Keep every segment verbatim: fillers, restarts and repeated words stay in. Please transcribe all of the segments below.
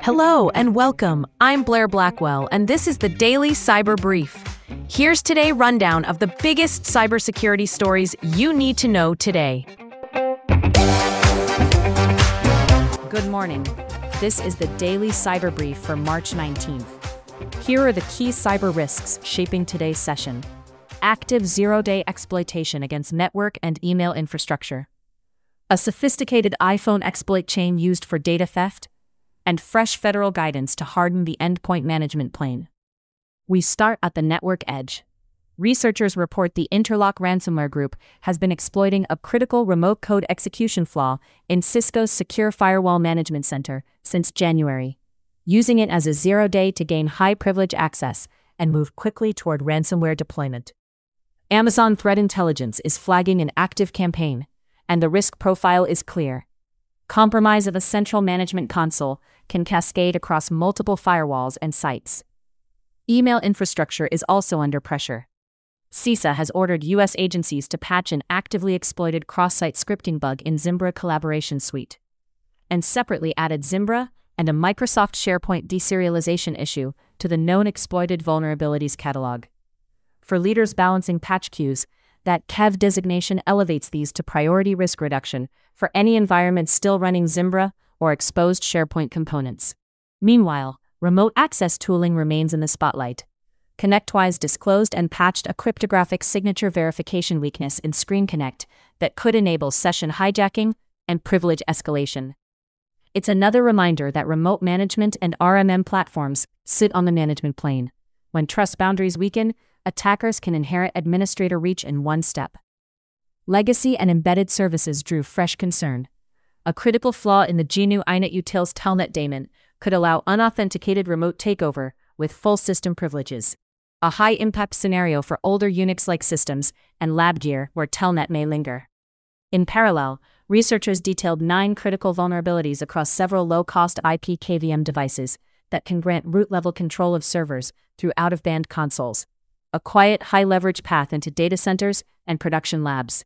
Hello and welcome. I'm Blair Blackwell, and this is the Daily Cyber Brief. Here's today's rundown of the biggest cybersecurity stories you need to know today. Good morning. This is the Daily Cyber Brief for March nineteenth. Here are the key cyber risks shaping today's session. Active zero-day exploitation against network and email infrastructure. A sophisticated iPhone exploit chain used for data theft, and fresh federal guidance to harden the endpoint management plane. We start at the network edge. Researchers report the Interlock ransomware group has been exploiting a critical remote code execution flaw in Cisco's Secure Firewall Management Center since January, using it as a zero-day to gain high-privilege access and move quickly toward ransomware deployment. Amazon Threat Intelligence is flagging an active campaign, and the risk profile is clear. Compromise of a central management console can cascade across multiple firewalls and sites. Email infrastructure is also under pressure. CISA has ordered U S agencies to patch an actively exploited cross-site scripting bug in Zimbra Collaboration Suite, and separately added Zimbra and a Microsoft SharePoint deserialization issue to the known exploited vulnerabilities catalog. For leaders balancing patch queues, that C E V designation elevates these to priority risk reduction for any environment still running Zimbra or exposed SharePoint components. Meanwhile, remote access tooling remains in the spotlight. ConnectWise disclosed and patched a cryptographic signature verification weakness in Screen Connect that could enable session hijacking and privilege escalation. It's another reminder that remote management and R M M platforms sit on the management plane. When trust boundaries weaken, attackers can inherit administrator reach in one step. Legacy and embedded services drew fresh concern. A critical flaw in the G N U I N E T Utils Telnet daemon could allow unauthenticated remote takeover with full system privileges. A high-impact scenario for older Unix-like systems and lab gear where Telnet may linger. In parallel, researchers detailed nine critical vulnerabilities across several low-cost I P K V M devices that can grant root-level control of servers through out-of-band consoles. A quiet, high-leverage path into data centers and production labs.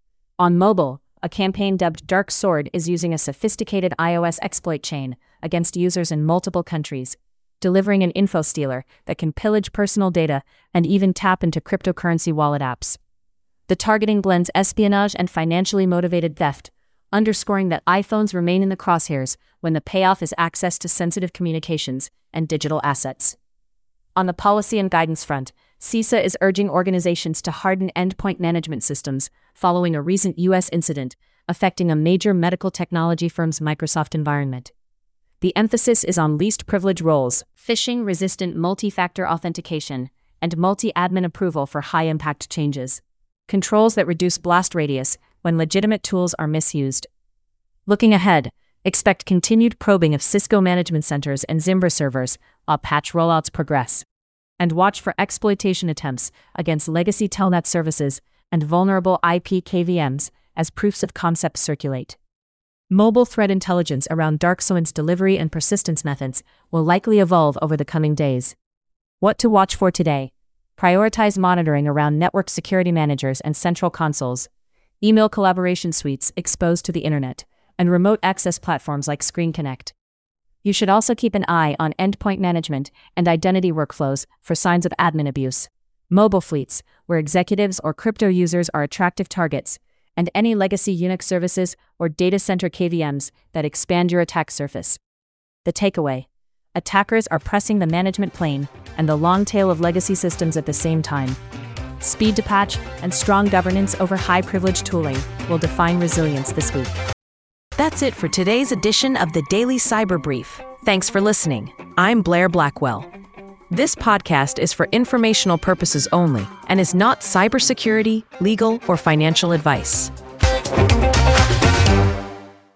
On mobile, a campaign dubbed Dark Sword is using a sophisticated iOS exploit chain against users in multiple countries, delivering an info stealer that can pillage personal data and even tap into cryptocurrency wallet apps. The targeting blends espionage and financially motivated theft, underscoring that iPhones remain in the crosshairs when the payoff is access to sensitive communications and digital assets. On the policy and guidance front, CISA is urging organizations to harden endpoint management systems following a recent U S incident affecting a major medical technology firm's Microsoft environment. The emphasis is on least privilege roles, phishing-resistant multi-factor authentication, and multi-admin approval for high-impact changes. Controls that reduce blast radius when legitimate tools are misused. Looking ahead, expect continued probing of Cisco management centers and Zimbra servers while patch rollouts progress. And watch for exploitation attempts against legacy Telnet services and vulnerable I P K V Ms as proofs of concept circulate. Mobile threat intelligence around DarkSoin's delivery and persistence methods will likely evolve over the coming days. What to watch for today? Prioritize monitoring around network security managers and central consoles, email collaboration suites exposed to the internet, and remote access platforms like Screen Connect. You should also keep an eye on endpoint management and identity workflows for signs of admin abuse. Mobile fleets, where executives or crypto users are attractive targets, and any legacy Unix services or data center K V Ms that expand your attack surface. The takeaway: attackers are pressing the management plane and the long tail of legacy systems at the same time. Speed to patch and strong governance over high-privilege tooling will define resilience this week. That's it for today's edition of the Daily Cyber Brief. Thanks for listening. I'm Blair Blackwell. This podcast is for informational purposes only and is not cybersecurity, legal, or financial advice.